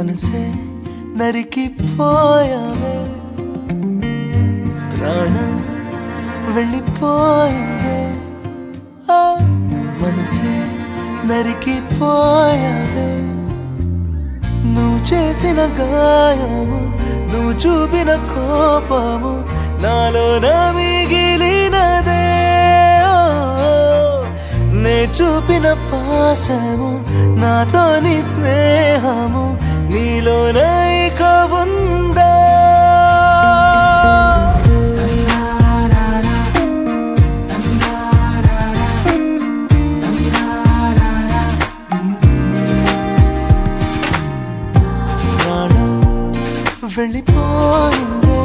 మనసే నరికిపోయావే ప్రాణం వెళ్ళిపోయిందే ఆ మనసే నరికిపోయావే నువ్వు చేసిన గాయము నువ్వు చూపిన కోపము నాలోన మిగిలినదే నే చూపిన పాశము నాతోని స్నేహము నీలోన ఇక ఉందా వెళ్ళిపోయిందే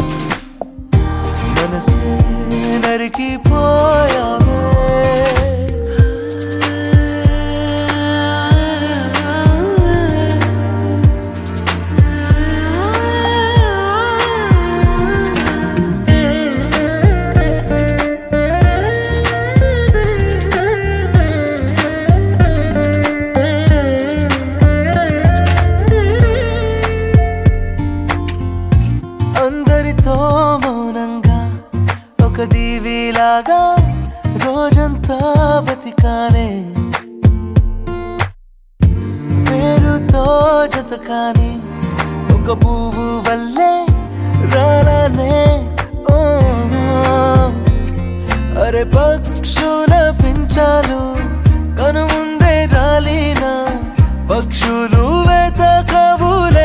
మనసే నరికిపోయావే అందరితో మౌనంగా ఒక దీవిలాగా రోజంతా బతికానే పేరుతో జత కాని ఒక పువ్వు వల్లే రాలానే ఓ అరే పక్షుల పించాలు కను ముందే రాలినా పక్షులు వెతకవులే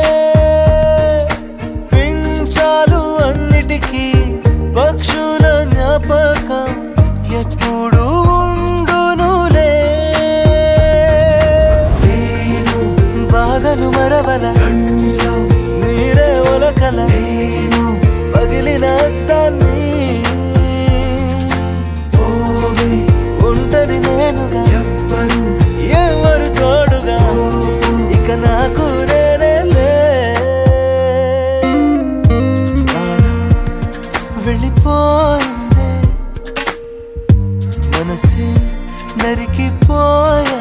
పక్షుల జ్ఞాపకం ఎప్పుడు ఉండునులే బాధలు మరవల నీరే ఒలకల పగిలిన అద్దాన్ని ఉంటది నేనుగా ఎవరు తోడుగా ఇక నాకు వెళ్ళిపోయిందే మనసే నరికిపోయా